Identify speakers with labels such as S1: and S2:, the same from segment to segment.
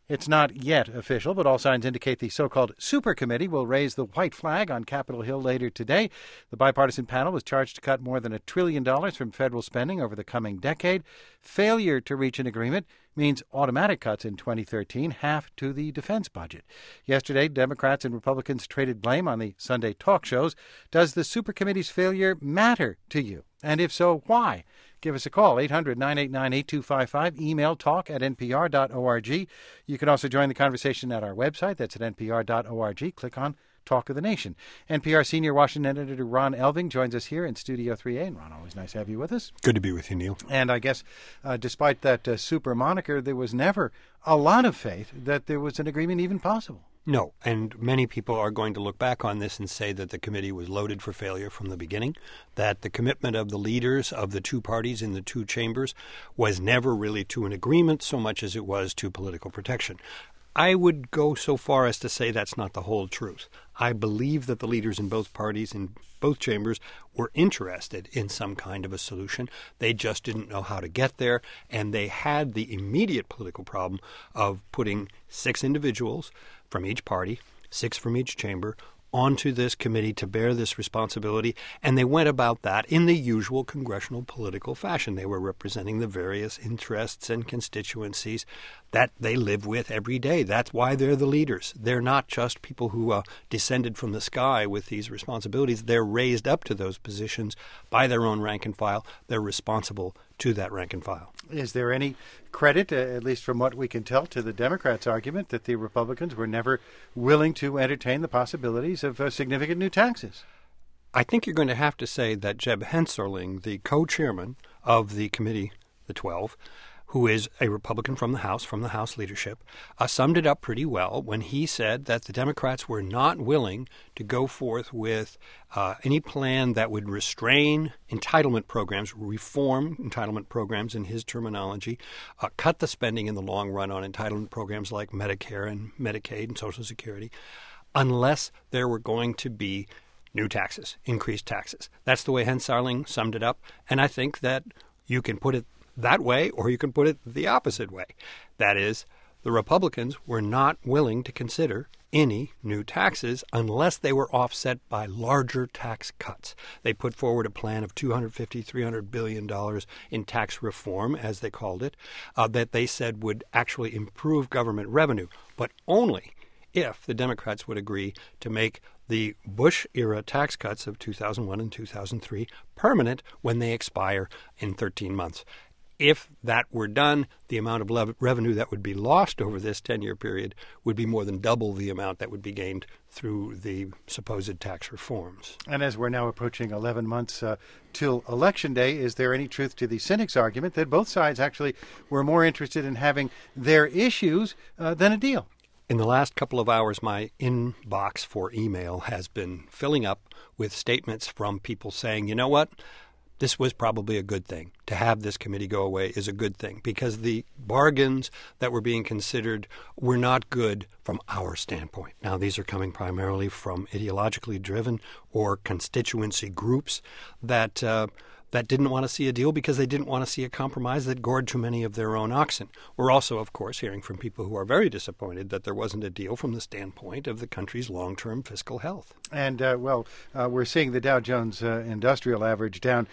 S1: It's not yet official, but all signs indicate the so-called Super Committee will raise the white flag on Capitol Hill later today. The bipartisan panel was charged to cut more than $1 trillion from federal spending over the coming decade. Failure to reach an agreement means automatic cuts in 2013, half to the defense budget. Yesterday, Democrats and Republicans traded blame on the Sunday talk shows. Does the Super Committee's failure matter to you? And if so, why? Give us a call, 800-989-8255, email talk@npr.org. You can also join the conversation at our website. That's at npr.org. Click on Talk of the Nation. NPR senior Washington editor Ron Elving joins us here in Studio 3A. And Ron, always nice to have you with us.
S2: Good to be with you, Neil.
S1: And I guess despite that super moniker, there was never a lot of faith that there was an agreement even possible.
S2: No, and many people are going to look back on this and say that the committee was loaded for failure from the beginning, that the commitment of the leaders of the two parties in the two chambers was never really to an agreement so much as it was to political protection. I would go so far as to say that's not the whole truth. I believe that the leaders in both parties, in both chambers, were interested in some kind of a solution. They just didn't know how to get there, and they had the immediate political problem of putting 6 individuals from each party, 6 from each chamber, onto this committee to bear this responsibility, and they went about that in the usual congressional political fashion. They were representing the various interests and constituencies that they live with every day. That's why they're the leaders. They're not just people who descended from the sky with these responsibilities. They're raised up to those positions by their own rank and file. They're responsible to that rank and file.
S1: Is there any credit, at least from what we can tell, to the Democrats' argument that the Republicans were never willing to entertain the possibilities of significant new taxes?
S2: I think you're going to have to say that Jeb Hensarling, the co-chairman of the committee, the 12, who is a Republican from the House leadership, summed it up pretty well when he said that the Democrats were not willing to go forth with any plan that would restrain entitlement programs, reform entitlement programs in his terminology, cut the spending in the long run on entitlement programs like Medicare and Medicaid and Social Security, unless there were going to be new taxes, increased taxes. That's the way Hensarling summed it up, and I think that you can put it that way, or you can put it the opposite way. That is, the Republicans were not willing to consider any new taxes unless they were offset by larger tax cuts. They put forward a plan of $250–300 billion in tax reform, as they called it, that they said would actually improve government revenue, but only if the Democrats would agree to make the Bush-era tax cuts of 2001 and 2003 permanent when they expire in 13 months. If that were done, the amount of revenue that would be lost over this 10-year period would be more than double the amount that would be gained through the supposed tax reforms.
S1: And as we're now approaching 11 months till Election Day, is there any truth to the cynic's argument that both sides actually were more interested in having their issues than a deal?
S2: In the last couple of hours, my inbox for email has been filling up with statements from people saying, you know what? This was probably a good thing. To have this committee go away is a good thing because the bargains that were being considered were not good from our standpoint. Now, these are coming primarily from ideologically driven or constituency groups that didn't want to see a deal because they didn't want to see a compromise that gored too many of their own oxen. We're also, of course, hearing from people who are very disappointed that there wasn't a deal from the standpoint of the country's long-term fiscal health.
S1: And, we're seeing the Dow Jones Industrial Average down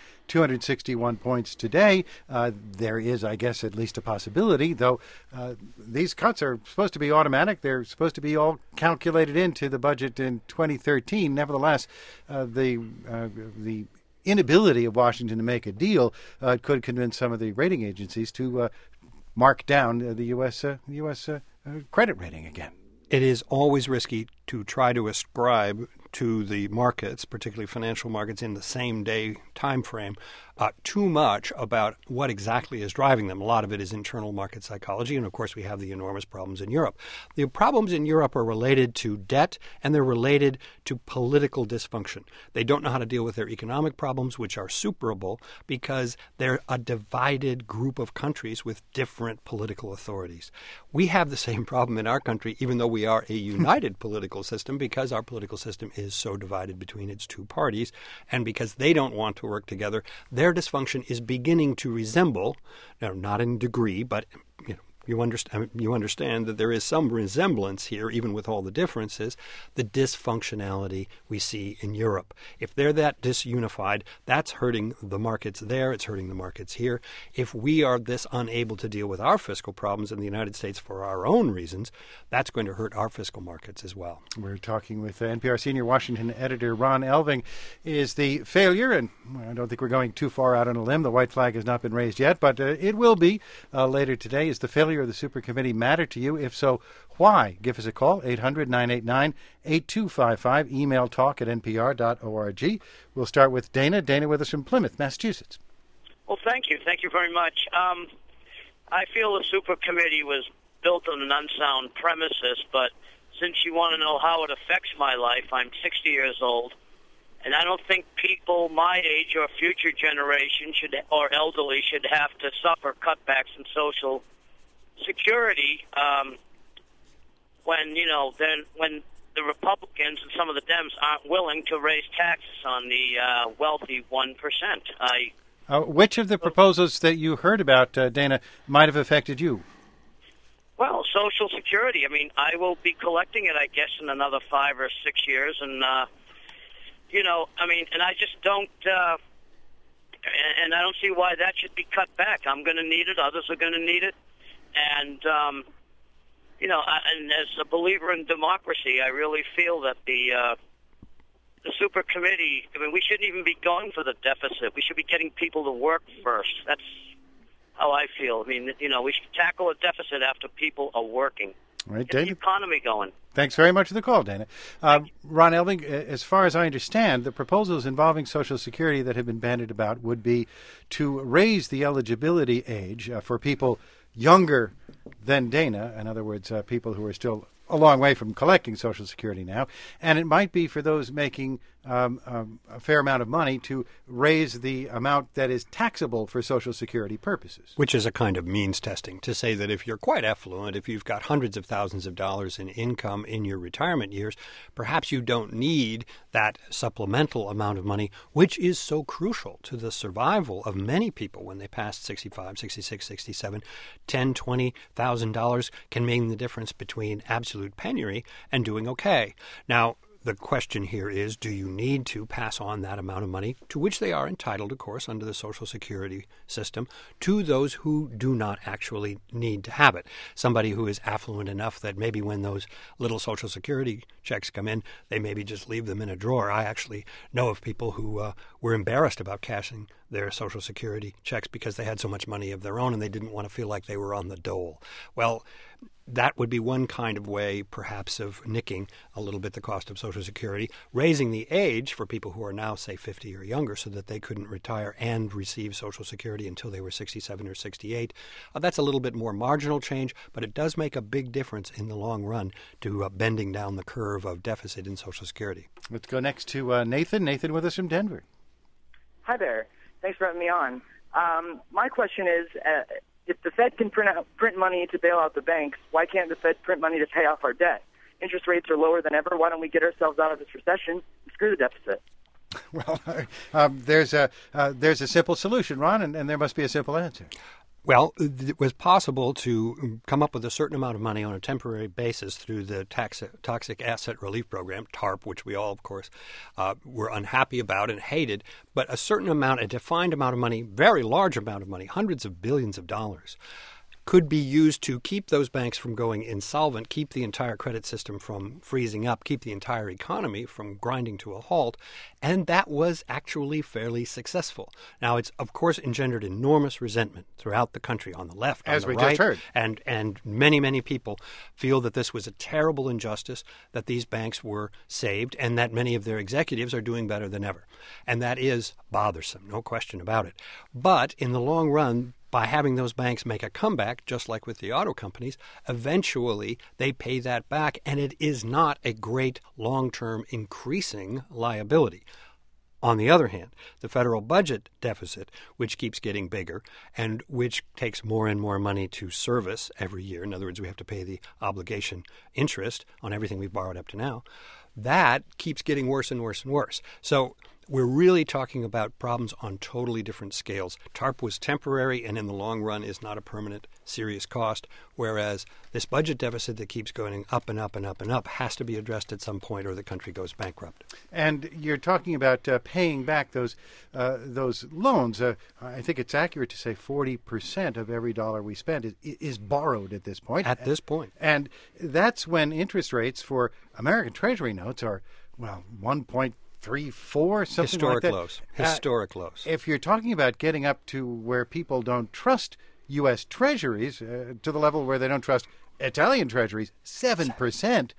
S1: 261 points today. There is, I guess, at least a possibility, though these cuts are supposed to be automatic. They're supposed to be all calculated into the budget in 2013. Nevertheless, the inability of Washington to make a deal could convince some of the rating agencies to mark down the U.S. Credit rating again.
S2: It is always risky to try to ascribe to the markets, particularly financial markets, in the same day time frame, too much about what exactly is driving them. A lot of it is internal market psychology, and of course we have the enormous problems in Europe. The problems in Europe are related to debt, and they're related to political dysfunction. They don't know how to deal with their economic problems, which are superable, because they're a divided group of countries with different political authorities. We have the same problem in our country, even though we are a united political system, because our political system is so divided between its two parties, and because they don't want to work together, their dysfunction is beginning to resemble, now not in degree, but you understand that there is some resemblance here, even with all the differences, the dysfunctionality we see in Europe. If they're that disunified, that's hurting the markets there, it's hurting the markets here. If we are this unable to deal with our fiscal problems in the United States for our own reasons, that's going to hurt our fiscal markets as well.
S1: We're talking with NPR senior Washington editor Ron Elving. Is the failure, and I don't think we're going too far out on a limb, the white flag has not been raised yet, but it will be later today. Is the failure of the super committee matter to you? If so, why? Give us a call, 800-989-8255, email talk@npr.org. We'll start with Dana. Dana with us from Plymouth, Massachusetts.
S3: Well, thank you. Thank you very much. I feel the super committee was built on an unsound premises, but since you want to know how it affects my life, I'm 60 years old, and I don't think people my age or future generation or elderly should have to suffer cutbacks in Social Security when the Republicans and some of the Dems aren't willing to raise taxes on the wealthy 1%.
S1: Which of the proposals that you heard about, Dana, might have affected you?
S3: Well, Social Security. I mean, I will be collecting it, I guess, in another 5 or 6 years, and and I just don't, and I don't see why that should be cut back. I'm going to need it. Others are going to need it, and and as a believer in democracy, I really feel that the super committee. I mean, we shouldn't even be going for the deficit. We should be getting people to work first. That's how I feel. I mean, we should tackle a deficit after people are working.
S1: All right,
S3: Get
S1: Dana.
S3: the economy going.
S1: Thanks very much for the call, Dana. Ron Elving, as far as I understand, the proposals involving Social Security that have been bandied about would be to raise the eligibility age for people younger than Dana, in other words, people who are still a long way from collecting Social Security now, and it might be for those making a fair amount of money to raise the amount that is taxable for Social Security purposes.
S2: Which is a kind of means testing, to say that if you're quite affluent, if you've got hundreds of thousands of dollars in income in your retirement years, perhaps you don't need that supplemental amount of money, which is so crucial to the survival of many people when they pass 65, 66, 67. $10,000, $20,000 can mean the difference between absolute penury and doing okay. Now, the question here is, do you need to pass on that amount of money, to which they are entitled, of course, under the Social Security system, to those who do not actually need to have it? Somebody who is affluent enough that maybe when those little Social Security checks come in, they maybe just leave them in a drawer. I actually know of people who were embarrassed about cashing their Social Security checks because they had so much money of their own and they didn't want to feel like they were on the dole. Well, that would be one kind of way, perhaps, of nicking a little bit the cost of Social Security, raising the age for people who are now, say, 50 or younger so that they couldn't retire and receive Social Security until they were 67 or 68. That's a little bit more marginal change, but it does make a big difference in the long run to bending down the curve of deficit in Social Security.
S1: Let's go next to Nathan. Nathan with us from Denver.
S4: Hi there. Thanks for having me on. My question is, if the Fed can print money to bail out the banks, why can't the Fed print money to pay off our debt? Interest rates are lower than ever. Why don't we get ourselves out of this recession and screw the deficit?
S1: Well, there's a simple solution, Ron, and there must be a simple answer.
S2: Well, it was possible to come up with a certain amount of money on a temporary basis through the Toxic Asset Relief Program, TARP, which we all, of course, were unhappy about and hated, but a certain amount, a defined amount of money, very large amount of money, hundreds of billions of dollars, could be used to keep those banks from going insolvent, keep the entire credit system from freezing up, keep the entire economy from grinding to a halt, and that was actually fairly successful. Now, it's, of course, engendered enormous resentment throughout the country, on the left, on
S1: as
S2: the
S1: we
S2: right,
S1: just heard.
S2: And many, many people feel that this was a terrible injustice, that these banks were saved, and that many of their executives are doing better than ever. And that is bothersome, no question about it. But in the long run, by having those banks make a comeback, just like with the auto companies, eventually they pay that back, and it is not a great long-term increasing liability. On the other hand, the federal budget deficit, which keeps getting bigger and which takes more and more money to service every year, in other words, we have to pay the obligation interest on everything we've borrowed up to now, that keeps getting worse and worse and worse. So we're really talking about problems on totally different scales. TARP was temporary and in the long run is not a permanent, serious cost, whereas this budget deficit that keeps going up and up and up and up has to be addressed at some point or the country goes bankrupt.
S1: And you're talking about paying back those loans. I think it's accurate to say 40% of every dollar we spend is borrowed at this point.
S2: At this point.
S1: And that's when interest rates for American Treasury notes are, 1.34, something
S2: Historic
S1: like that.
S2: lows. Historic lows.
S1: If you're talking about getting up to where people don't trust U.S. Treasuries, to the level where they don't trust Italian Treasuries, 7%.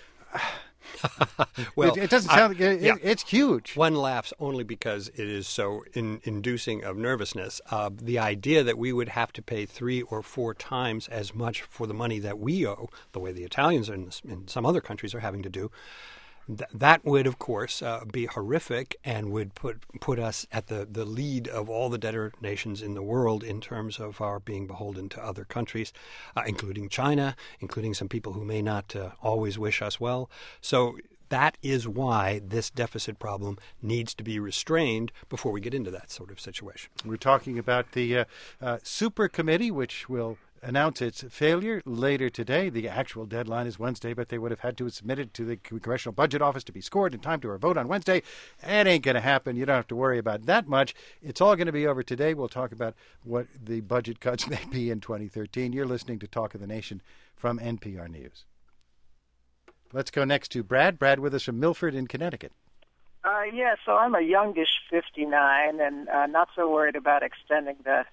S2: Well,
S1: it doesn't sound it's huge.
S2: One laughs only because it is so inducing of nervousness. The idea that we would have to pay 3 or 4 times as much for the money that we owe, the way the Italians in some other countries are having to do, that would, of course, be horrific and would put us at the lead of all the debtor nations in the world in terms of our being beholden to other countries, including China, including some people who may not always wish us well. So that is why this deficit problem needs to be restrained before we get into that sort of situation.
S1: We're talking about the Super Committee, which will announce its failure later today. The actual deadline is Wednesday, but they would have had to submit it to the Congressional Budget Office to be scored in time to our vote on Wednesday. It ain't going to happen. You don't have to worry about that much. It's all going to be over today. We'll talk about what the budget cuts may be in 2013. You're listening to Talk of the Nation from NPR News. Let's go next to Brad. Brad with us from Milford in Connecticut.
S5: So I'm a youngish 59 and not so worried about extending the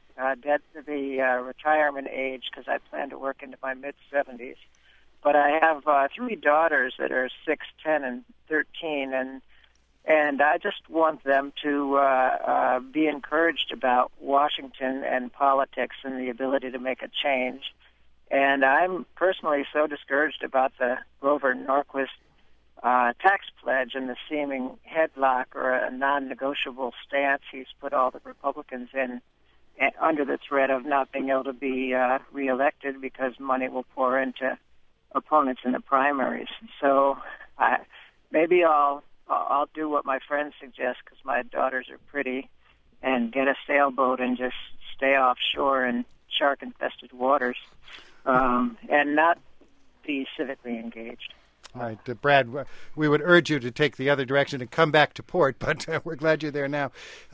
S5: retirement age because I plan to work into my mid-70s. But I have 3 daughters that are 6, 10, and 13, and I just want them to be encouraged about Washington and politics and the ability to make a change. And I'm personally so discouraged about the Grover Norquist tax pledge and the seeming headlock or a non-negotiable stance he's put all the Republicans in under the threat of not being able to be reelected because money will pour into opponents in the primaries. So maybe I'll do what my friends suggest because my daughters are pretty and get a sailboat and just stay offshore in shark-infested waters and not be civically engaged.
S1: All right, Brad, we would urge you to take the other direction and come back to port, but we're glad you're there now.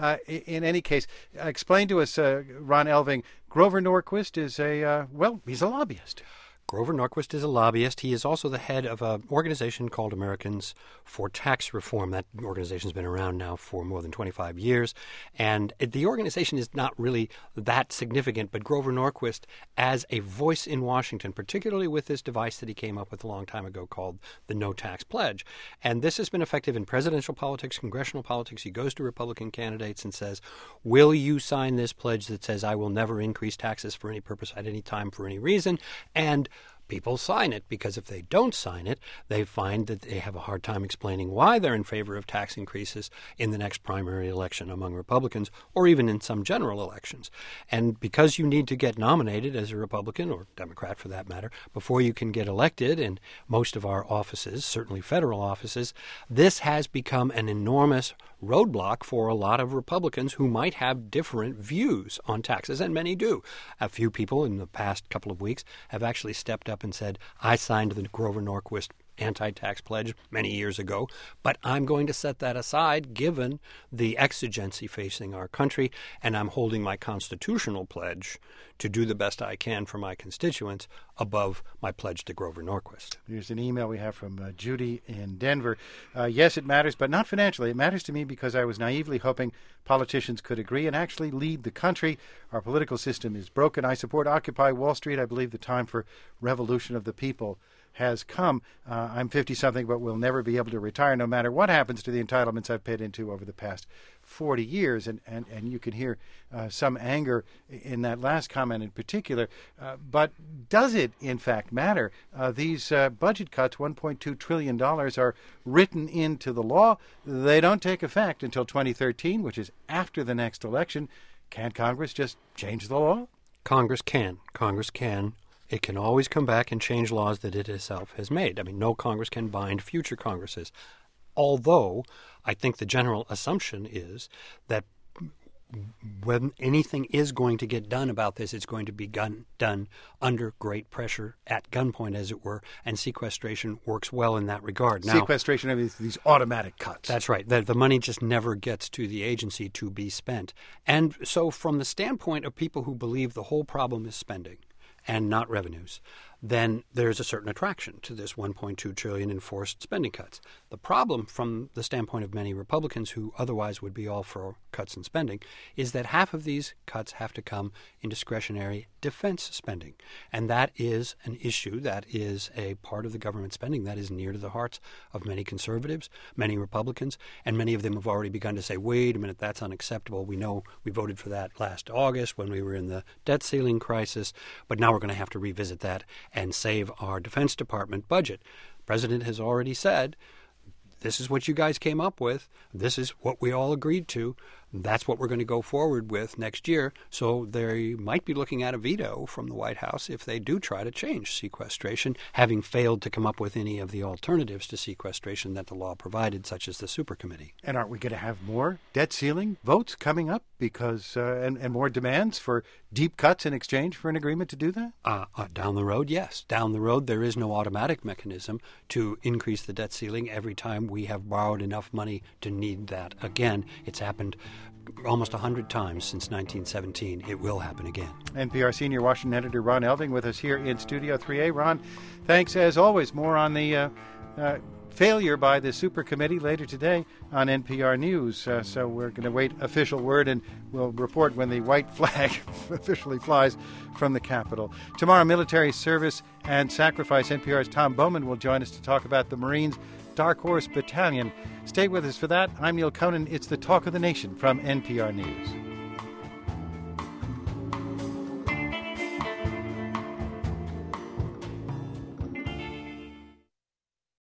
S1: In any case, explain to us, Ron Elving, Grover Norquist is he's a lobbyist.
S2: Grover Norquist is a lobbyist. He is also the head of an organization called Americans for Tax Reform. That organization's been around now for more than 25 years. And the organization is not really that significant, but Grover Norquist, as a voice in Washington, particularly with this device that he came up with a long time ago called the No Tax Pledge. And this has been effective in presidential politics, congressional politics. He goes to Republican candidates and says, will you sign this pledge that says I will never increase taxes for any purpose at any time for any reason? And people sign it, because if they don't sign it, they find that they have a hard time explaining why they're in favor of tax increases in the next primary election among Republicans, or even in some general elections. And because you need to get nominated as a Republican, or Democrat for that matter, before you can get elected in most of our offices, certainly federal offices, this has become an enormous roadblock for a lot of Republicans who might have different views on taxes, and many do. A few people in the past couple of weeks have actually stepped up and said, I signed the Grover Norquist anti-tax pledge many years ago, but I'm going to set that aside given the exigency facing our country, and I'm holding my constitutional pledge to do the best I can for my constituents above my pledge to Grover Norquist.
S1: Here's an email we have from Judy in Denver. Yes, it matters, but not financially. It matters to me because I was naively hoping politicians could agree and actually lead the country. Our political system is broken. I support Occupy Wall Street. I believe the time for revolution of the people has come. I'm 50-something, but will never be able to retire no matter what happens to the entitlements I've paid into over the past 40 years. And you can hear some anger in that last comment in particular. But does it, in fact, matter? These budget cuts, $1.2 trillion, are written into the law. They don't take effect until 2013, which is after the next election. Can't Congress just change the law?
S2: Congress can. Congress can. It can always come back and change laws that it itself has made. I mean, no Congress can bind future Congresses. Although I think the general assumption is that when anything is going to get done about this, it's going to be done under great pressure, at gunpoint, as it were, and sequestration works well in that regard. Now,
S1: sequestration of these automatic cuts.
S2: That's right. The money just never gets to the agency to be spent. And so from the standpoint of people who believe the whole problem is spending and not revenues, then there's a certain attraction to this $1.2 trillion in forced spending cuts. The problem from the standpoint of many Republicans who otherwise would be all for cuts in spending is that half of these cuts have to come in discretionary defense spending. And that is an issue, that is a part of the government spending that is near to the hearts of many conservatives, many Republicans, and many of them have already begun to say, wait a minute, that's unacceptable. We know we voted for that last August when we were in the debt ceiling crisis, but now we're going to have to revisit that and save our Defense Department budget. The President has already said, this is what you guys came up with. This is what we all agreed to. That's what we're going to go forward with next year. So they might be looking at a veto from the White House if they do try to change sequestration, having failed to come up with any of the alternatives to sequestration that the law provided, such as the super committee.
S1: And aren't we going to have more debt ceiling votes coming up because and more demands for deep cuts in exchange for an agreement to do that?
S2: Down the road, yes. Down the road, there is no automatic mechanism to increase the debt ceiling every time we have borrowed enough money to need that again. It's happened almost 100 times since 1917. It will happen again.
S1: NPR senior Washington editor Ron Elving with us here in Studio 3A. Ron, thanks as always. More on the failure by the super committee later today on NPR News. So we're going to wait official word, and we'll report when the white flag officially flies from the Capitol. Tomorrow, military service and sacrifice. NPR's Tom Bowman will join us to talk about the Marines' Dark Horse Battalion. Stay with us for that. I'm Neil Conan. It's the Talk of the Nation from NPR News.